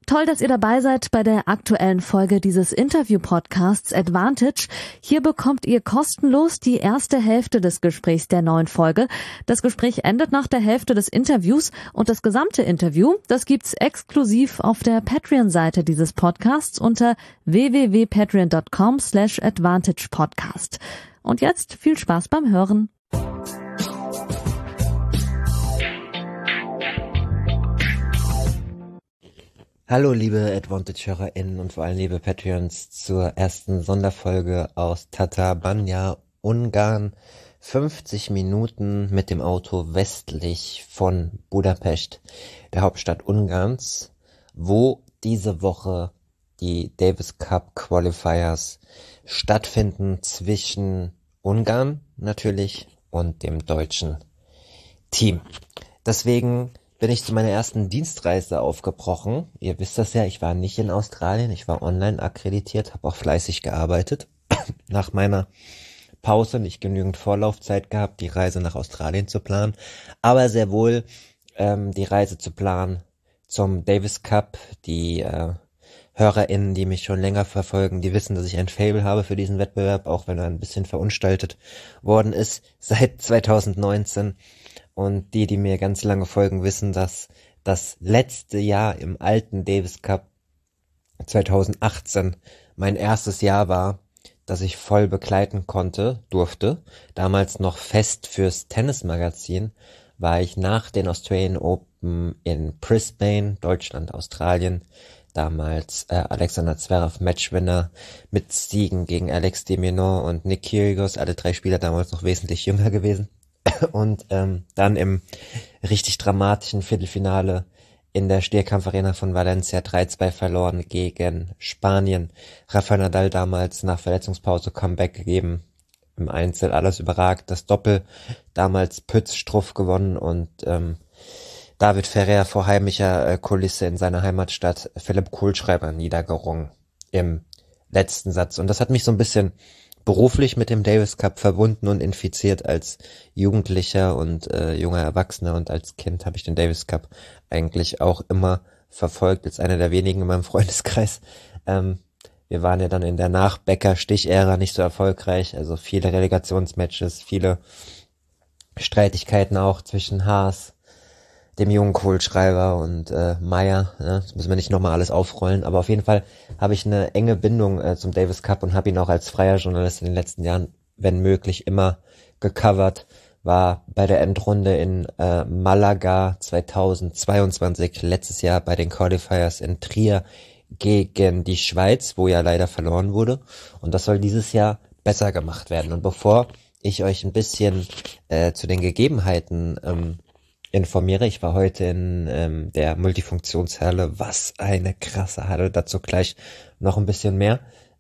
Toll, dass ihr dabei seid bei der aktuellen Folge dieses Interview-Podcasts Advantage. Hier bekommt ihr kostenlos die erste Hälfte des Gesprächs der neuen Folge. Das Gespräch endet nach der Hälfte des Interviews und das gesamte Interview, das gibt's exklusiv auf der Patreon-Seite dieses Podcasts unter www.patreon.com/advantagepodcast. Und jetzt viel Spaß beim Hören. Hallo liebe Advantage-HörerInnen und vor allem liebe Patreons zur ersten Sonderfolge aus Tatabánya, Ungarn. 50 Minuten mit dem Auto westlich von Budapest, der Hauptstadt Ungarns, wo diese Woche die Davis Cup Qualifiers stattfinden zwischen Ungarn natürlich und dem deutschen Team. Deswegen bin ich zu meiner ersten Dienstreise aufgebrochen. Ihr wisst das ja, ich war nicht in Australien, ich war online akkreditiert, habe auch fleißig gearbeitet. Nach meiner Pause nicht genügend Vorlaufzeit gehabt, die Reise nach Australien zu planen, aber sehr wohl die Reise zu planen zum Davis Cup. Die HörerInnen, die mich schon länger verfolgen, die wissen, dass ich ein Faible habe für diesen Wettbewerb, auch wenn er ein bisschen verunstaltet worden ist seit 2019. Und die mir ganz lange folgen, wissen, dass das letzte Jahr im alten Davis Cup 2018 mein erstes Jahr war, das ich voll begleiten durfte. Damals noch fest fürs Tennismagazin war ich nach den Australian Open in Brisbane, Deutschland, Australien. Damals Alexander Zverev Matchwinner mit Siegen gegen Alex de Minaur und Nick Kyrgios, alle drei Spieler damals noch wesentlich jünger gewesen. Und dann im richtig dramatischen Viertelfinale in der Stierkampfarena von Valencia 3-2 verloren gegen Spanien. Rafael Nadal damals nach Verletzungspause Comeback gegeben. Im Einzel alles überragt. Das Doppel damals Pütz Struff gewonnen und David Ferrer vor heimischer Kulisse in seiner Heimatstadt Philipp Kohlschreiber niedergerungen im letzten Satz. Und das hat mich so ein bisschen beruflich mit dem Davis Cup verbunden und infiziert als Jugendlicher und junger Erwachsener, und als Kind habe ich den Davis Cup eigentlich auch immer verfolgt, als einer der wenigen in meinem Freundeskreis. Wir waren ja dann in der Nach-Becker-Stich-Ära nicht so erfolgreich, also viele Relegationsmatches, viele Streitigkeiten auch zwischen Haas, dem jungen Kohlschreiber, und Meier. Ne? Das müssen wir nicht nochmal alles aufrollen, aber auf jeden Fall habe ich eine enge Bindung zum Davis Cup und habe ihn auch als freier Journalist in den letzten Jahren, wenn möglich, immer gecovert. War bei der Endrunde in Malaga 2022, letztes Jahr bei den Qualifiers in Trier gegen die Schweiz, wo ja leider verloren wurde, und das soll dieses Jahr besser gemacht werden. Und bevor ich euch ein bisschen zu den Gegebenheiten informiere. Ich war heute in der Multifunktionshalle. Was eine krasse Halle, dazu gleich noch ein bisschen mehr.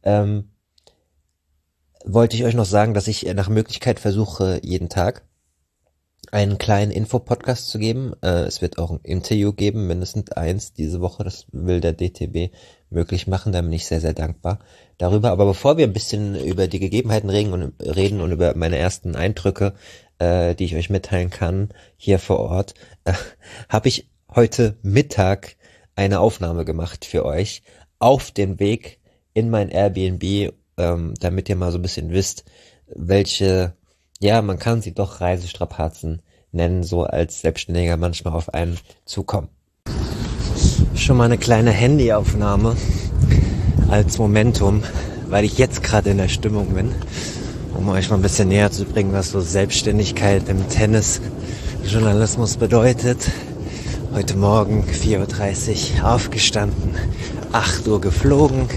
Wollte ich euch noch sagen, dass ich nach Möglichkeit versuche, jeden Tag einen kleinen Infopodcast zu geben. Es wird auch ein Interview geben, mindestens eins diese Woche. Das will der DTB möglich machen, da bin ich sehr, sehr dankbar darüber. Aber bevor wir ein bisschen über die Gegebenheiten reden und über meine ersten Eindrücke, die ich euch mitteilen kann, hier vor Ort, habe ich heute Mittag eine Aufnahme gemacht für euch auf dem Weg in mein Airbnb, damit ihr mal so ein bisschen wisst, welche, ja, man kann sie doch Reisestrapazen nennen, so als Selbstständiger manchmal auf einen zukommen. Schon mal eine kleine Handyaufnahme als Momentum, weil ich jetzt gerade in der Stimmung bin, um euch mal ein bisschen näher zu bringen, was so Selbstständigkeit im Tennisjournalismus bedeutet. Heute Morgen 4:30 Uhr aufgestanden, 8 Uhr geflogen,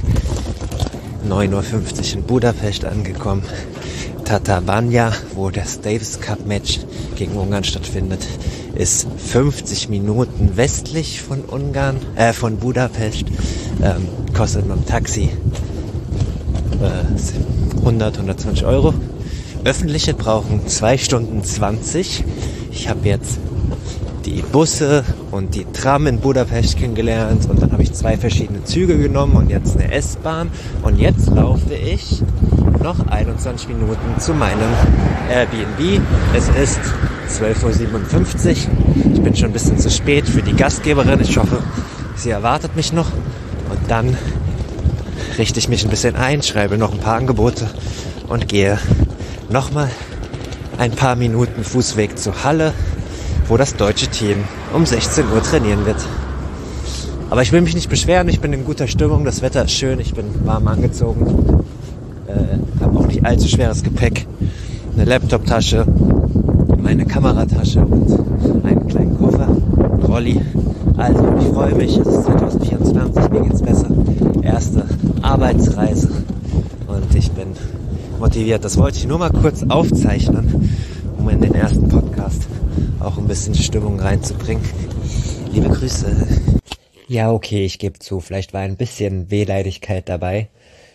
9:50 Uhr in Budapest angekommen. Tatabánya, wo das Davis Cup Match gegen Ungarn stattfindet, ist 50 Minuten westlich von von Budapest. Kostet mit dem Taxi 120 Euro. Öffentliche brauchen 2 Stunden 20. Ich habe jetzt die Busse und die Tram in Budapest kennengelernt und dann habe ich 2 verschiedene Züge genommen und jetzt eine S-Bahn und jetzt laufe ich noch 21 Minuten zu meinem Airbnb. Es ist 12:57 Uhr. Ich bin schon ein bisschen zu spät für die Gastgeberin. Ich hoffe, Sie erwartet mich noch und dann richte ich mich ein bisschen ein, schreibe noch ein paar Angebote und gehe nochmal ein paar Minuten Fußweg zur Halle, wo das deutsche Team um 16 Uhr trainieren wird. Aber ich will mich nicht beschweren, ich bin in guter Stimmung, das Wetter ist schön, ich bin warm angezogen, habe auch nicht allzu schweres Gepäck, eine Laptoptasche, meine Kameratasche und einen kleinen Koffer, Rolli. Also ich freue mich, es ist 2024, mir geht's besser, erste Arbeitsreise und ich bin motiviert. Das wollte ich nur mal kurz aufzeichnen, um in den ersten Podcast auch ein bisschen Stimmung reinzubringen. Liebe Grüße. Ja, okay, ich gebe zu, vielleicht war ein bisschen Wehleidigkeit dabei.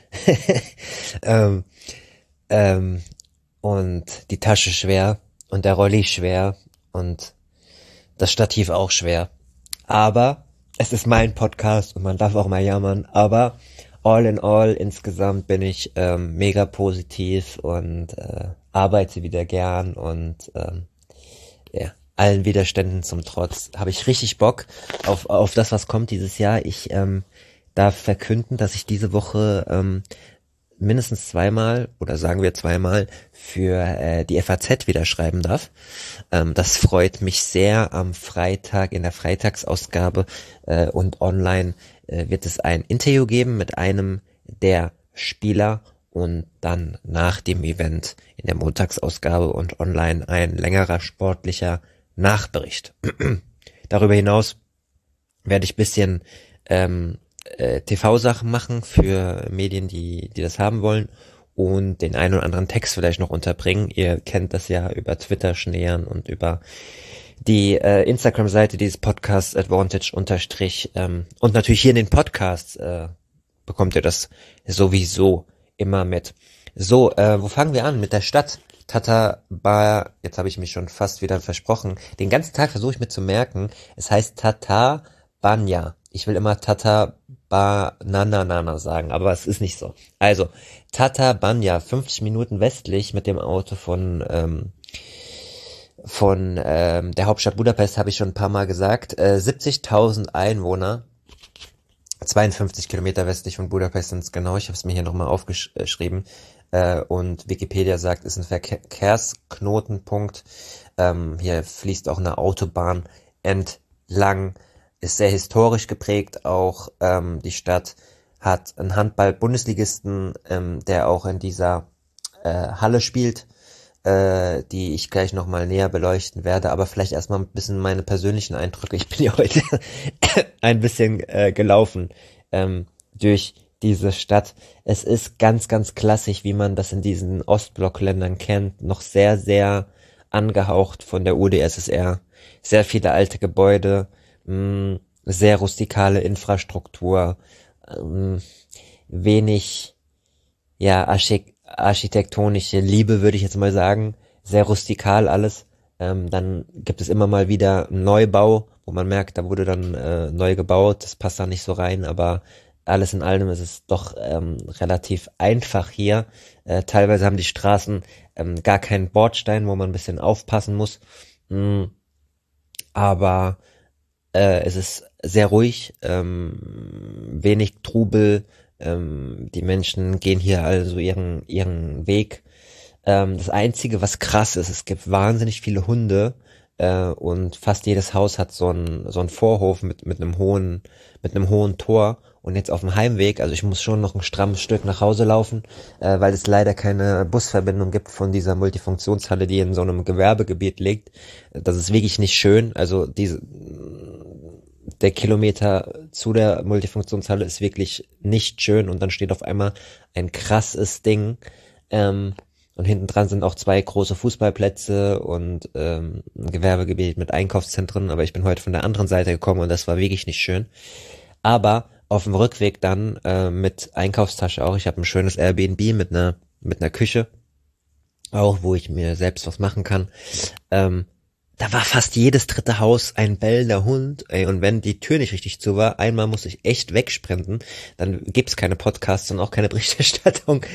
Und die Tasche schwer und der Rolli schwer und das Stativ auch schwer. Aber es ist mein Podcast und man darf auch mal jammern. Aber all in all, insgesamt bin ich mega positiv und arbeite wieder gern und ja, allen Widerständen zum Trotz habe ich richtig Bock auf das, was kommt dieses Jahr. Ich darf verkünden, dass ich diese Woche mindestens zweimal oder sagen wir zweimal für die FAZ wieder schreiben darf. Das freut mich sehr. Am Freitag in der Freitagsausgabe und online wird es ein Interview geben mit einem der Spieler und dann nach dem Event in der Montagsausgabe und online ein längerer sportlicher Nachbericht. Darüber hinaus werde ich ein bisschen TV-Sachen machen für Medien, die das haben wollen und den einen oder anderen Text vielleicht noch unterbringen. Ihr kennt das ja über Twitter Schneern und über die Instagram-Seite dieses Podcasts Advantage unterstrich und natürlich hier in den Podcasts bekommt ihr das sowieso immer mit. So, wo fangen wir an? Mit der Stadt. Tatabánya, jetzt habe ich mich schon fast wieder versprochen. Den ganzen Tag versuche ich mir zu merken, es heißt Tatabánya. Ich will immer Tatabánya sagen, aber es ist nicht so. Also, Tatabánya, 50 Minuten westlich mit dem Auto von der Hauptstadt Budapest, habe ich schon ein paar Mal gesagt. 70.000 Einwohner, 52 Kilometer westlich von Budapest sind es genau. Ich habe es mir hier nochmal aufgeschrieben. Und Wikipedia sagt, ist ein Verkehrsknotenpunkt. Hier fließt auch eine Autobahn entlang. Ist sehr historisch geprägt. Auch die Stadt hat einen Handball-Bundesligisten, der auch in dieser Halle spielt, die ich gleich nochmal näher beleuchten werde. Aber vielleicht erstmal ein bisschen meine persönlichen Eindrücke. Ich bin ja heute ein bisschen gelaufen durch diese Stadt. Es ist ganz, ganz klassisch, wie man das in diesen Ostblockländern kennt. Noch sehr, sehr angehaucht von der UdSSR. Sehr viele alte Gebäude, sehr rustikale Infrastruktur, wenig, ja, architektonische Liebe, würde ich jetzt mal sagen. Sehr rustikal alles. Dann gibt es immer mal wieder einen Neubau, wo man merkt, da wurde dann neu gebaut. Das passt da nicht so rein, aber alles in allem ist es doch relativ einfach hier. Teilweise haben die Straßen gar keinen Bordstein, wo man ein bisschen aufpassen muss. Aber es ist sehr ruhig, wenig Trubel. Die Menschen gehen hier also ihren Weg. Das Einzige, was krass ist, es gibt wahnsinnig viele Hunde und fast jedes Haus hat so einen Vorhof mit einem hohen Tor. Und jetzt auf dem Heimweg, also ich muss schon noch ein strammes Stück nach Hause laufen, weil es leider keine Busverbindung gibt von dieser Multifunktionshalle, die in so einem Gewerbegebiet liegt. Das ist wirklich nicht schön. Also der Kilometer zu der Multifunktionshalle ist wirklich nicht schön und dann steht auf einmal ein krasses Ding. Und hinten dran sind auch 2 große Fußballplätze und ein Gewerbegebiet mit Einkaufszentren. Aber ich bin heute von der anderen Seite gekommen und das war wirklich nicht schön. Aber auf dem Rückweg dann mit Einkaufstasche auch. Ich habe ein schönes Airbnb mit einer Küche, auch wo ich mir selbst was machen kann. Da war fast jedes dritte Haus ein bellender Hund. Ey, und wenn die Tür nicht richtig zu war, einmal musste ich echt wegsprinten. Dann gibt's keine Podcasts und auch keine Berichterstattung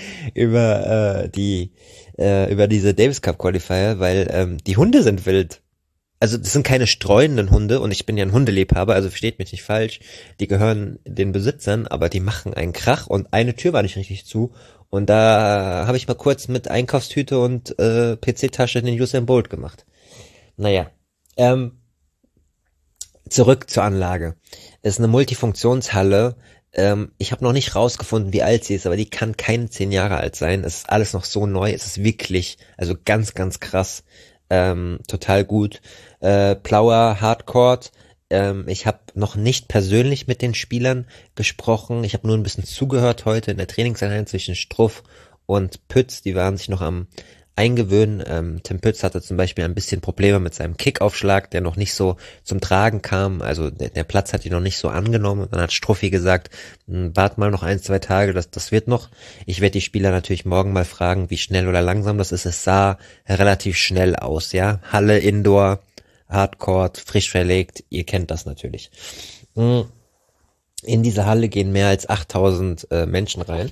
über diese Davis Cup Qualifier, weil die Hunde sind wild. also das sind keine streunenden Hunde und ich bin ja ein Hundeliebhaber, also versteht mich nicht falsch, die gehören den Besitzern, aber die machen einen Krach und eine Tür war nicht richtig zu und da habe ich mal kurz mit Einkaufstüte und PC-Tasche den Usain Bolt gemacht. Naja, zurück zur Anlage. Es ist eine Multifunktionshalle. Ich habe noch nicht rausgefunden, wie alt sie ist, aber die kann keine 10 Jahre alt sein. Es ist alles noch so neu. Es ist wirklich, also ganz, ganz krass. Total gut. Plauer, Hardcore. Ich habe noch nicht persönlich mit den Spielern gesprochen. Ich habe nur ein bisschen zugehört heute in der Trainingseinheit zwischen Struff und Pütz. Die waren sich noch am Eingewöhnen. Tim Pütz hatte zum Beispiel ein bisschen Probleme mit seinem Kickaufschlag, der noch nicht so zum Tragen kam. Also der Platz hat ihn noch nicht so angenommen. Und dann hat Struffi gesagt, wart mal noch 1-2 Tage, das wird noch. Ich werde die Spieler natürlich morgen mal fragen, wie schnell oder langsam das ist. Es sah relativ schnell aus, ja. Halle, Indoor, Hardcore, frisch verlegt. Ihr kennt das natürlich. In diese Halle gehen mehr als 8000 Menschen rein.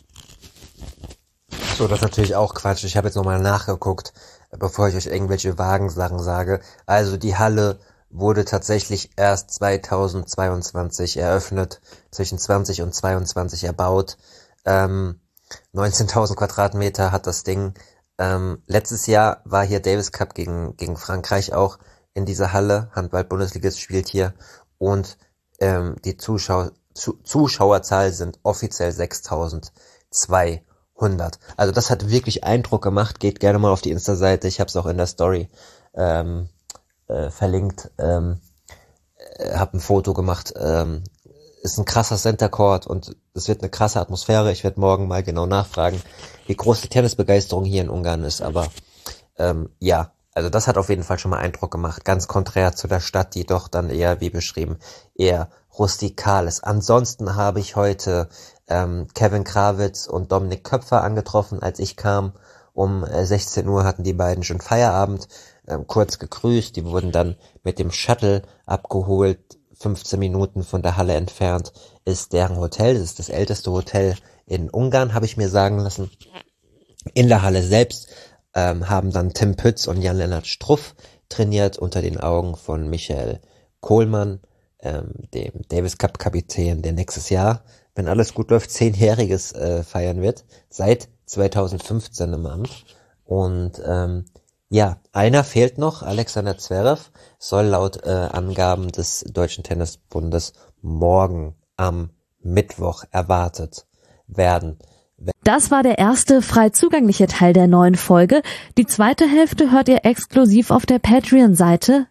So, das ist natürlich auch Quatsch. Ich habe jetzt nochmal nachgeguckt, bevor ich euch irgendwelche Wagensachen sage. Also die Halle wurde tatsächlich erst 2022 eröffnet, zwischen 20 und 22 erbaut. 19.000 Quadratmeter hat das Ding. Letztes Jahr war hier Davis Cup gegen Frankreich auch in dieser Halle. Handball-Bundesliga spielt hier. Und die Zuschauerzahl sind offiziell 6.200. Also das hat wirklich Eindruck gemacht. Geht gerne mal auf die Insta-Seite. Ich habe es auch in der Story verlinkt. Habe ein Foto gemacht. Ist ein krasser Center Court und es wird eine krasse Atmosphäre. Ich werde morgen mal genau nachfragen, wie groß die Tennisbegeisterung hier in Ungarn ist. Aber ja, also das hat auf jeden Fall schon mal Eindruck gemacht. Ganz konträr zu der Stadt, die doch dann eher, wie beschrieben, eher rustikal ist. Ansonsten habe ich heute Kevin Krawitz und Dominik Köpfer angetroffen, als ich kam. Um 16 Uhr hatten die beiden schon Feierabend, kurz gegrüßt. Die wurden dann mit dem Shuttle abgeholt. 15 Minuten von der Halle entfernt ist deren Hotel. Das ist das älteste Hotel in Ungarn, habe ich mir sagen lassen. In der Halle selbst haben dann Tim Pütz und Jan-Lennart Struff trainiert unter den Augen von Michael Kohlmann, dem Davis Cup Kapitän, der nächstes Jahr, wenn alles gut läuft, 10-jähriges feiern wird, seit 2015 im Amt. Und ja, einer fehlt noch, Alexander Zverev, soll laut Angaben des Deutschen Tennisbundes morgen am Mittwoch erwartet werden. Das war der erste frei zugängliche Teil der neuen Folge. Die zweite Hälfte hört ihr exklusiv auf der Patreon-Seite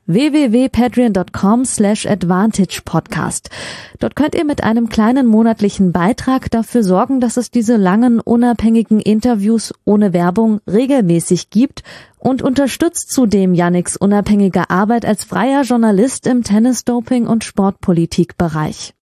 www.patreon.com/advantagepodcast. Dort könnt ihr mit einem kleinen monatlichen Beitrag dafür sorgen, dass es diese langen, unabhängigen Interviews ohne Werbung regelmäßig gibt und unterstützt zudem Yannicks unabhängige Arbeit als freier Journalist im Tennis-Doping- und Sportpolitik-Bereich.